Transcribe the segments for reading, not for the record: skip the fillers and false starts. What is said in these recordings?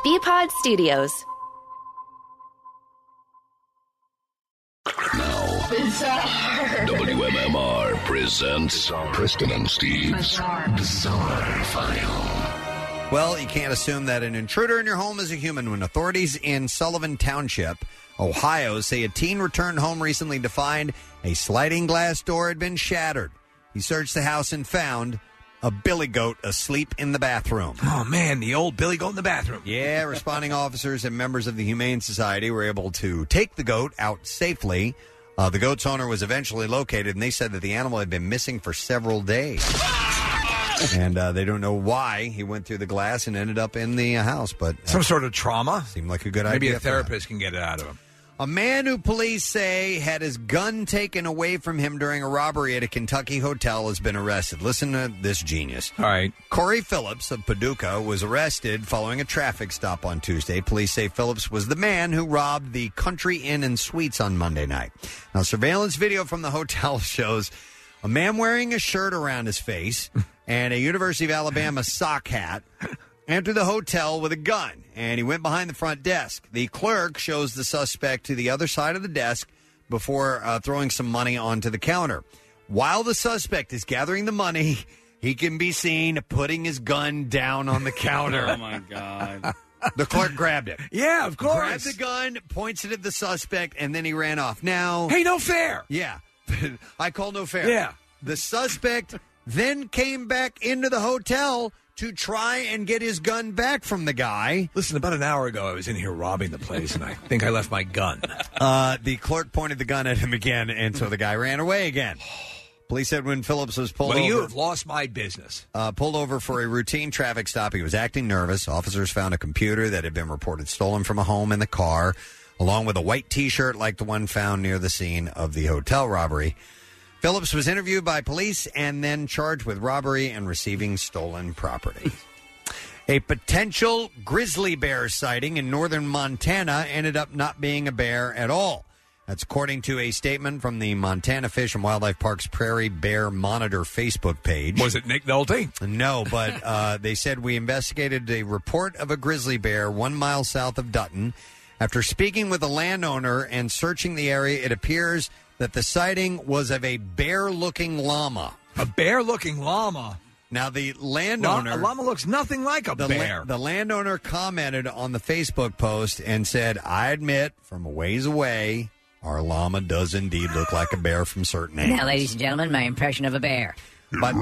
BPod Studios. Now, WMMR presents Preston and Steve's Bizarre File. Well, you can't assume that an intruder in your home is a human when authorities in Sullivan Township, Ohio, say a teen returned home recently to find a sliding glass door had been shattered. He searched the house and found a billy goat asleep in the bathroom. Oh, man, the old billy goat in the bathroom. Yeah, responding officers and members of the Humane Society were able to take the goat out safely. The goat's owner was eventually located, and they said that the animal had been missing for several days. And they don't know why he went through the glass and ended up in the house. But some sort of trauma? Seemed like a good idea. Maybe a therapist can get it out of him. A man who police say had his gun taken away from him during a robbery at a Kentucky hotel has been arrested. Listen to this genius. All right. Corey Phillips of Paducah was arrested following a traffic stop on Tuesday. Police say Phillips was the man who robbed the Country Inn and Suites on Monday night. Now, surveillance video from the hotel shows a man wearing a shirt around his face and a University of Alabama sock hat entered the hotel with a gun, and he went behind the front desk. The clerk shows the suspect to the other side of the desk before throwing some money onto the counter. While the suspect is gathering the money, he can be seen putting his gun down on the counter. Oh, my God. The clerk grabbed it. Yeah, of course. Grabbed the gun, points it at the suspect, and then he ran off. Now, hey, no fair. Yeah. I call no fair. Yeah. The suspect then came back into the hotel to try and get his gun back from the guy. Listen, about an hour ago, I was in here robbing the place, and I think I left my gun. The clerk pointed the gun at him again, and so the guy ran away again. Police said when Phillips was pulled over... Well, you have lost my business. Pulled over for a routine traffic stop. He was acting nervous. Officers found a computer that had been reported stolen from a home in the car, along with a white T-shirt like the one found near the scene of the hotel robbery. Phillips was interviewed by police and then charged with robbery and receiving stolen property. A potential grizzly bear sighting in northern Montana ended up not being a bear at all. That's according to a statement from the Montana Fish and Wildlife Park's Prairie Bear Monitor Facebook page. Was it Nick Nolte? No, but they said we investigated a report of a grizzly bear 1 mile south of Dutton. After speaking with a landowner and searching the area, it appears that the sighting was of a bear-looking llama. A bear-looking llama? Now, the landowner... A llama looks nothing like a bear. The landowner commented on the Facebook post and said, I admit, from a ways away, our llama does indeed look like a bear from certain angles. Now, ladies and gentlemen, my impression of a bear. But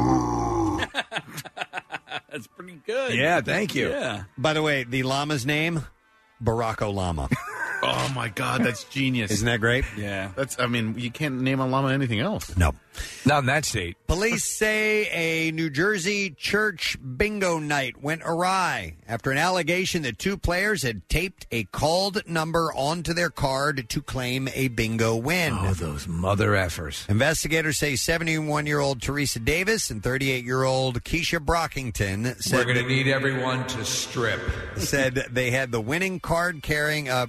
That's pretty good. Yeah, thank you. Yeah. by the way, the llama's name, Barack Olama. Oh, my God, that's genius. Isn't that great? Yeah. I mean, you can't name a llama anything else. No. Not in that state. Police say a New Jersey church bingo night went awry after an allegation that two players had taped a called number onto their card to claim a bingo win. Oh, those mother effers. Investigators say 71-year-old Teresa Davis and 38-year-old Keisha Brockington said We're going to need everyone to strip. said they had the winning card carrying a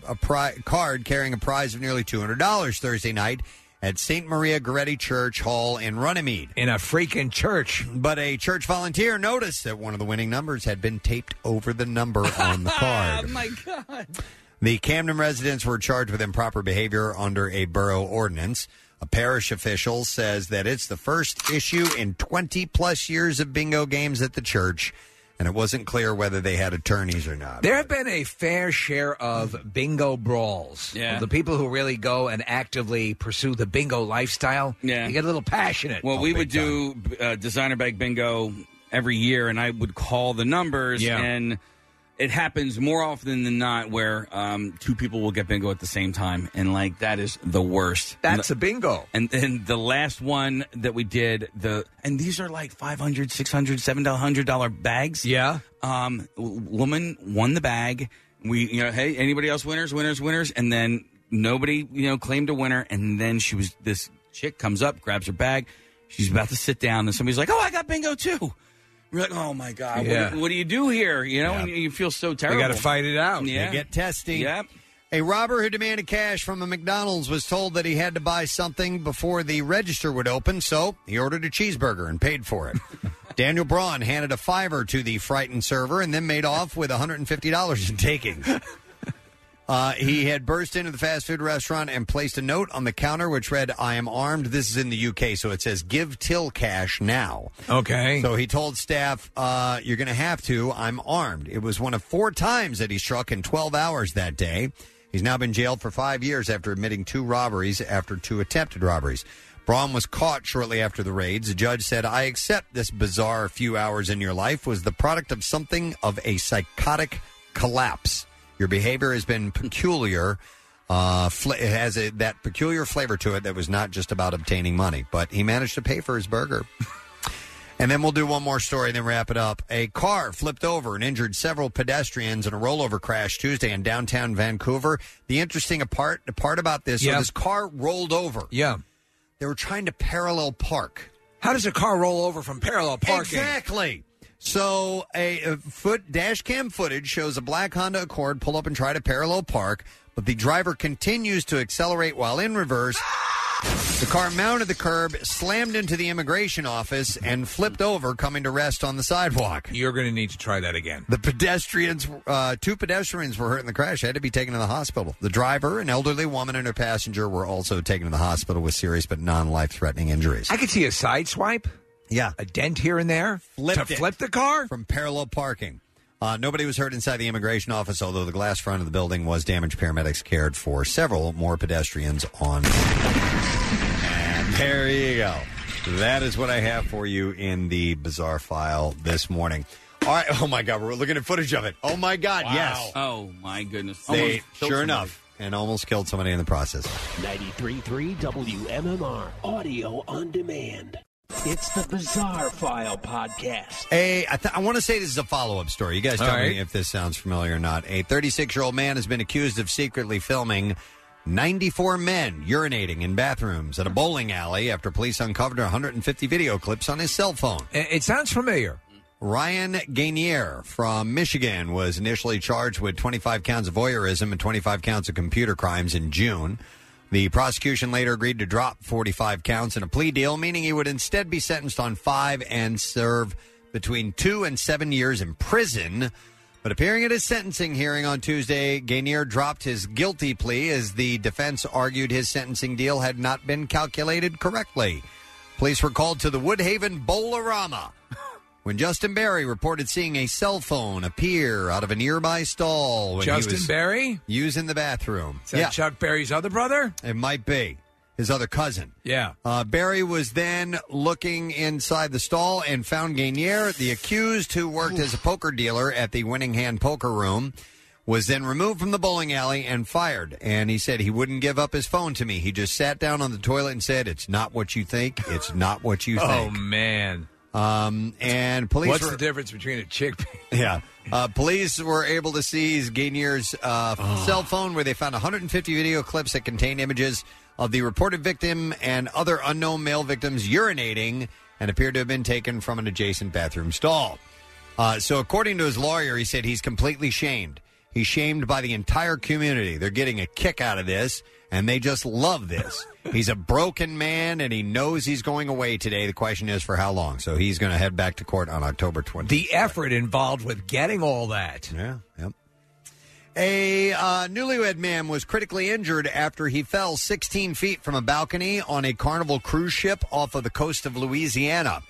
prize of nearly $200 Thursday night at St. Maria Goretti Church Hall in Runnymede. In a freaking church. But a church volunteer noticed that one of the winning numbers had been taped over the number on the card. Oh, my God. The Camden residents were charged with improper behavior under a borough ordinance. A parish official says that it's the first issue in 20-plus years of bingo games at the church, and it wasn't clear whether they had attorneys or not. There have been a fair share of bingo brawls. Yeah. The people who really go and actively pursue the bingo lifestyle, Yeah. they get a little passionate. Well, we would do designer bag bingo every year, and I would call the numbers, and it happens more often than not where two people will get bingo at the same time, and, like, that is the worst. That's a bingo. And the last one that we did, and these are like $500, $600, $700 bags. Yeah. Woman won the bag. We, hey, anybody else winners? And then nobody, claimed a winner. And then this chick comes up, grabs her bag. She's about to sit down, and somebody's like, oh, I got bingo too. We're like, oh, my God, what do you do here? And you feel so terrible. You got to fight it out. Yeah. They get testy. Yep. A robber who demanded cash from a McDonald's was told that he had to buy something before the register would open, so he ordered a cheeseburger and paid for it. Daniel Braun handed a $5 to the frightened server and then made off with $150 in takings. He had burst into the fast food restaurant and placed a note on the counter which read, "I am armed." This is in the UK, so it says, "Give till cash now." Okay. So he told staff, "You're going to have to. I'm armed." It was one of 4 times that he struck in 12 hours that day. He's now been jailed for 5 years after admitting 2 robberies after 2 attempted robberies. Braun was caught shortly after the raids. The judge said, "I accept this bizarre few hours in your life was the product of something of a psychotic collapse. Your behavior has been peculiar. It has that peculiar flavor to it that was not just about obtaining money." But he managed to pay for his burger. And then we'll do one more story and then wrap it up. A car flipped over and injured several pedestrians in a rollover crash Tuesday in downtown Vancouver. The interesting part about this, so this car rolled over. Yeah. They were trying to parallel park. How does a car roll over from parallel parking? Exactly. So a dash cam footage shows a black Honda Accord pull up and try to parallel park, but the driver continues to accelerate while in reverse. The car mounted the curb, slammed into the immigration office, and flipped over, coming to rest on the sidewalk. You're going to need to try that again. The pedestrians, 2 pedestrians were hurt in the crash, had to be taken to the hospital. The driver, an elderly woman, and her passenger were also taken to the hospital with serious but non-life-threatening injuries. I could see a side swipe. Yeah. A dent here and there. Flip the car? From parallel parking. Nobody was hurt inside the immigration office, although the glass front of the building was damaged. Paramedics cared for several more pedestrians on. And there you go. That is what I have for you in the bizarre file this morning. All right. Oh, my God. We're looking at footage of it. Oh, my God. Wow. Yes. Oh, my goodness. They, sure enough, and almost killed somebody in the process. 93.3 WMMR. Audio on demand. It's the Bizarre File Podcast. I want to say this is a follow-up story. You guys tell me if this sounds familiar or not. A 36-year-old man has been accused of secretly filming 94 men urinating in bathrooms at a bowling alley after police uncovered 150 video clips on his cell phone. It sounds familiar. Ryan Gainier from Michigan was initially charged with 25 counts of voyeurism and 25 counts of computer crimes in June. The prosecution later agreed to drop 45 counts in a plea deal, meaning he would instead be sentenced on 5 and serve between 2 and 7 years in prison. But appearing at his sentencing hearing on Tuesday, Gainier dropped his guilty plea as the defense argued his sentencing deal had not been calculated correctly. Police were called to the Woodhaven Bowlerama when Justin Barry reported seeing a cell phone appear out of a nearby stall when Justin he was Barry? using the bathroom. Is that Chuck Berry's other brother? It might be. His other cousin. Yeah. Barry was then looking inside the stall and found Gainier. The accused, who worked as a poker dealer at the Winning Hand Poker Room, was then removed from the bowling alley and fired. And he said he wouldn't give up his phone to me. He just sat down on the toilet and said, "It's not what you think. It's not what you think." Oh, man. And police What's the difference between a chick? Yeah. Police were able to seize Gainier's cell phone, where they found 150 video clips that contained images of the reported victim and other unknown male victims urinating and appeared to have been taken from an adjacent bathroom stall. So according to his lawyer, he said he's completely shamed. He's shamed by the entire community. They're getting a kick out of this, and they just love this. He's a broken man, and he knows he's going away today. The question is for how long. So he's going to head back to court on October 20th. The effort involved with getting all that. Yeah, yep. A newlywed man was critically injured after he fell 16 feet from a balcony on a Carnival cruise ship off of the coast of Louisiana.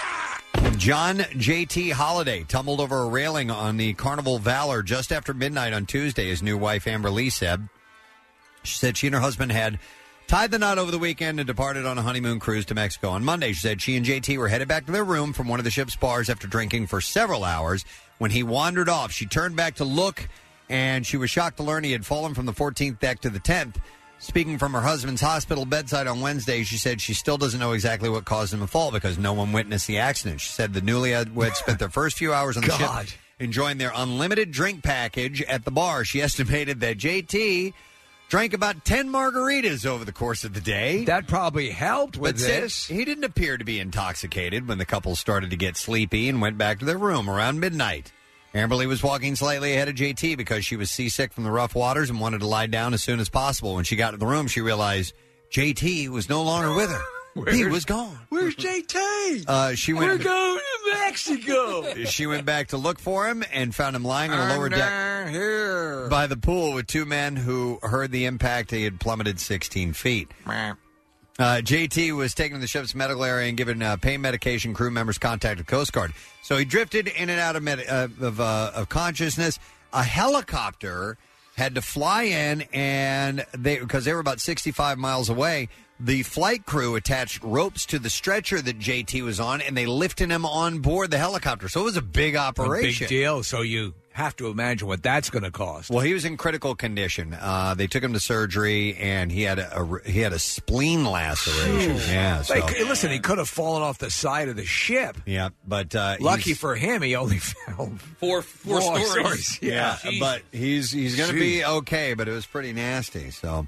John J.T. Holiday tumbled over a railing on the Carnival Valor just after midnight on Tuesday, his new wife Amber Lee said. She said she and her husband had tied the knot over the weekend and departed on a honeymoon cruise to Mexico. On Monday, she said she and J.T. were headed back to their room from one of the ship's bars after drinking for several hours. When he wandered off, she turned back to look, and she was shocked to learn he had fallen from the 14th deck to the 10th. Speaking from her husband's hospital bedside on Wednesday, she said she still doesn't know exactly what caused him to fall because no one witnessed the accident. She said the newlyweds spent their first few hours on the ship enjoying their unlimited drink package at the bar. She estimated that JT drank about 10 margaritas over the course of the day. That probably helped with this. He didn't appear to be intoxicated when the couple started to get sleepy and went back to their room around midnight. Amber Lee was walking slightly ahead of JT because she was seasick from the rough waters and wanted to lie down as soon as possible. When she got to the room, she realized JT was no longer with her. He was gone. Where's JT? She We're went. going to Mexico. She went back to look for him and found him lying on a lower deck here by the pool with two men who heard the impact. He had plummeted 16 feet. JT was taken to the ship's medical area and given pain medication. Crew members contacted Coast Guard. So he drifted in and out of consciousness. A helicopter had to fly in, and because they were about 65 miles away, the flight crew attached ropes to the stretcher that JT was on, and they lifted him on board the helicopter. So it was a big operation. A big deal. So you have to imagine what that's going to cost. Well, he was in critical condition. They took him to surgery, and he had a spleen laceration. Yeah, so. Listen, he could have fallen off the side of the ship. Yeah, but lucky for him, he only fell four stories. Yeah, but he's going to be okay. But it was pretty nasty. So.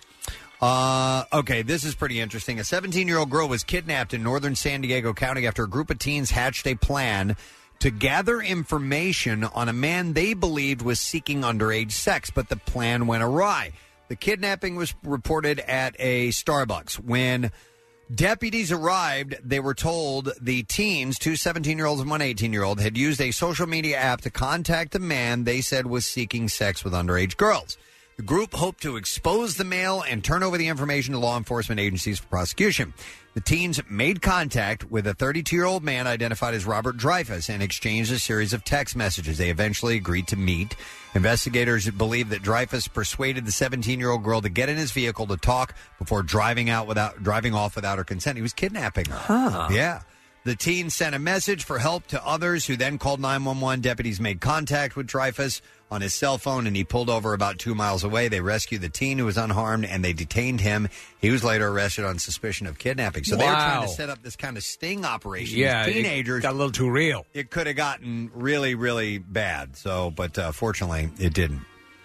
Okay, this is pretty interesting. A 17-year-old girl was kidnapped in northern San Diego County after a group of teens hatched a plan to gather information on a man they believed was seeking underage sex, but the plan went awry. The kidnapping was reported at a Starbucks. When deputies arrived, they were told the teens, two 17-year-olds and one 18-year-old, had used a social media app to contact a man they said was seeking sex with underage girls. The group hoped to expose the male and turn over the information to law enforcement agencies for prosecution. The teens made contact with a 32-year-old man identified as Robert Dreyfus and exchanged a series of text messages. They eventually agreed to meet. Investigators believe that Dreyfus persuaded the 17-year-old girl to get in his vehicle to talk before driving off without her consent. He was kidnapping her. Huh. Yeah. The teen sent a message for help to others who then called 911. Deputies made contact with Dreyfus on his cell phone, and he pulled over about 2 miles away. They rescued the teen who was unharmed, and they detained him. He was later arrested on suspicion of kidnapping. So they were trying to set up this kind of sting operation. Yeah, These teenagers it got a little too real. It could have gotten really, really bad. So, but fortunately, it didn't.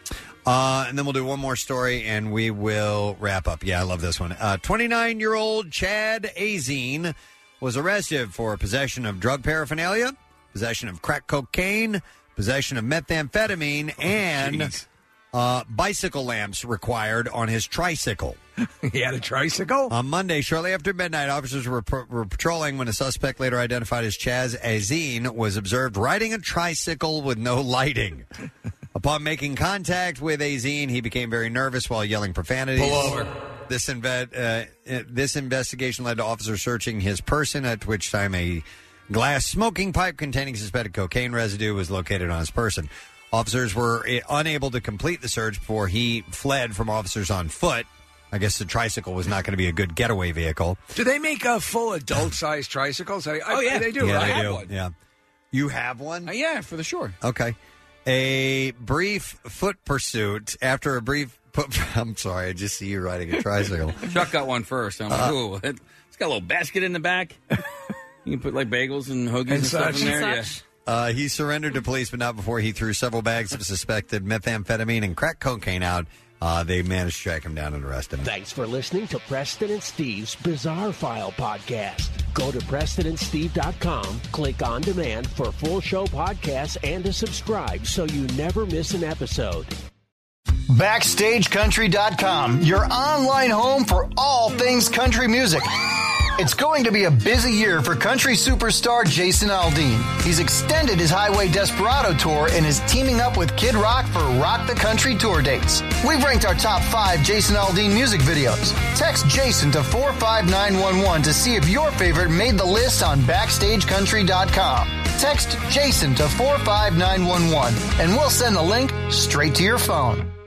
And then we'll do one more story, and we will wrap up. Yeah, I love this one. 29-year-old Chad Azine was arrested for possession of drug paraphernalia, possession of crack cocaine, possession of methamphetamine, and bicycle lamps required on his tricycle. He had a tricycle? On Monday, shortly after midnight, officers were patrolling when a suspect later identified as Chaz Azine was observed riding a tricycle with no lighting. Upon making contact with Azine, he became very nervous while yelling profanities. Pull over. This investigation led to officers searching his person, at which time a glass smoking pipe containing suspected cocaine residue was located on his person. Officers were unable to complete the search before he fled from officers on foot. I guess the tricycle was not going to be a good getaway vehicle. Do they make full adult-sized tricycles? Yeah. They do. Yeah, right? they do. One. Yeah. You have one? Yeah, for the shore. Okay. A brief foot pursuit after a brief... I'm sorry, I just see you riding a tricycle. Chuck got one first. I'm like, ooh, it's got a little basket in the back. You can put like bagels and hoagies and stuff in there. Yeah. He surrendered to police, but not before he threw several bags of suspected methamphetamine and crack cocaine out. They managed to track him down and arrest him. Thanks for listening to Preston and Steve's Bizarre File podcast. Go to PrestonandSteve.com, click on demand for full show podcasts and to subscribe so you never miss an episode. BackstageCountry.com, your online home for all things country music. It's going to be a busy year for country superstar Jason Aldean. He's extended his Highway Desperado tour and is teaming up with Kid Rock for Rock the Country tour dates. We've ranked our top 5 Jason Aldean music videos. Text Jason to 45911 to see if your favorite made the list on BackstageCountry.com. Text Jason to 45911 and we'll send the link straight to your phone.